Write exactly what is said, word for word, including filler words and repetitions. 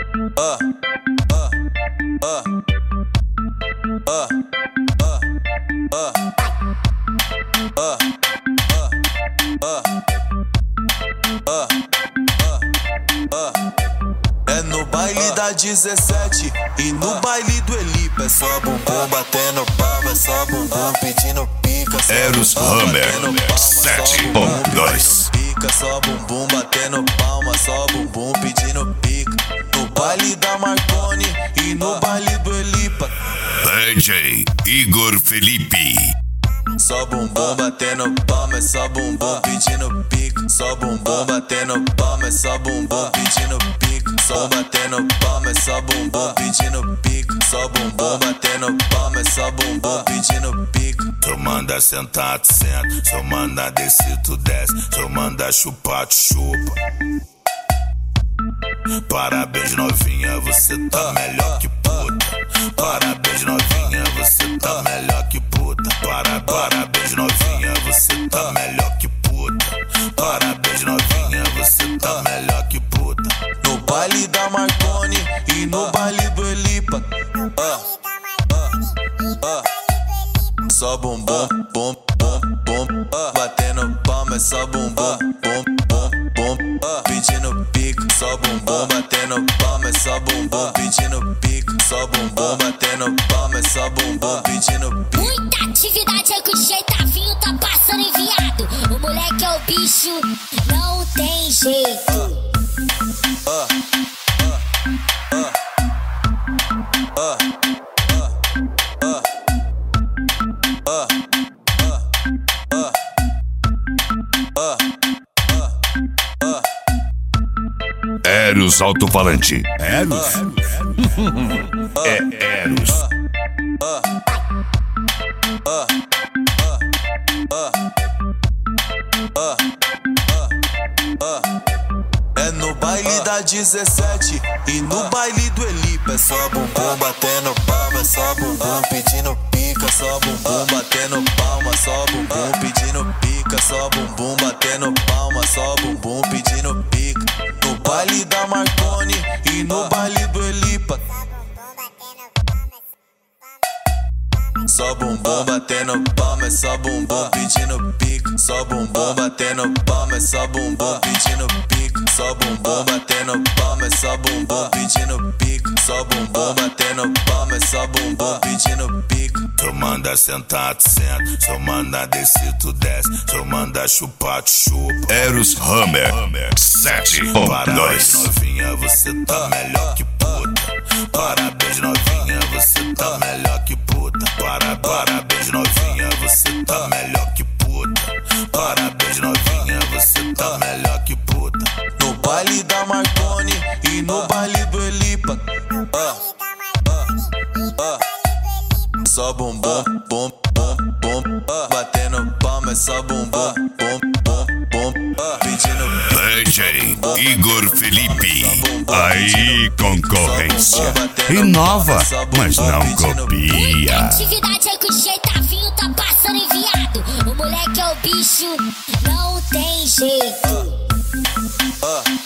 Uh, uh, uh, uh, uh, uh, uh, uh, uh, uh. É no baile da dezessete e no baile do Elipa. É só bumbum batendo palma, é só bumbum pedindo pica. Eros Hammer sete ponto dois. Só bumbum batendo palma, só bumbum pedindo pica. No baile da Marconi e no baile do Elipa. D J Igor Felipe. Só bumbum batendo palma, é só bumbum pedindo pica. Só bumbum batendo palma, é só bumbum pedindo pica. Só batendo palma, é só bumbum pedindo pica. Só bumbum batendo palma, é só bumbum pedindo pica. Se eu manda sentar, tu senta. Se eu manda descer, tu desce. Se eu manda chupar, tu chupa. Parabéns novinha, você tá melhor que puta. Parabéns novinha, você tá melhor que puta. Para, parabéns novinha, você tá melhor que puta. Parabéns novinha, você tá melhor que puta. No baile da Marconi e no baile do Elipa. Uh, uh, uh. Só bumbum, bum, bum, bum, uh. Batendo palma, é só bumbum, bum, bum, bum, uh. Pedindo pica. Só bumbum batendo palma, é só bumbum pedindo pica. Só bumbum batendo palma, é só bumbum pedindo pica. Muita atividade é que o jeitavinho tá passando em viado. O moleque é o bicho, não tem jeito. Uh, uh, uh, uh, uh, uh, uh, uh, uh, uh, uh. Eros Alto-Falante. Eros? É Eros. É no baile da dezessete e no baile do Elipa. É só bumbum batendo palma, é só bumbum pedindo pica. Só bumbum batendo palma, só bumbum pedindo pica. Só bumbum batendo palma, só bumbum pedindo pica. No baile da Marconi e no baile do Elipa. Só bumbum batendo palma, é só bumbum pedindo pica. Só bumbum batendo palma, é só bumbum pedindo pica. Só bumbum batendo palma, é só bumbum pedindo pica. Só bumbum batendo palma, é só bumbum pedindo pica. Se eu manda sentar, tu senta. Se eu manda descer, tu desce. Se eu manda chupar, tu chupa. Eros Hammer sete ponto dois. Novinha, você tá melhor que puta. Parabéns novinha, você tá melhor que puta. Para, parabéns novinha, você tá melhor que puta. Parabéns novinha, você tá melhor que puta. No baile da Marconi e no baile do Elipa. Uh, uh, uh. Só bumbum, bum, bum, bum, uh. Batendo palma, é só bumbum, bum, bum, bum, uh. Pedindo D J Igor Felipe. Aí concorrência. Inova, mas não copia. Atividade é que o jeitavinho tá passando em viado. O moleque é o bicho, não tem jeito. Uh, uh.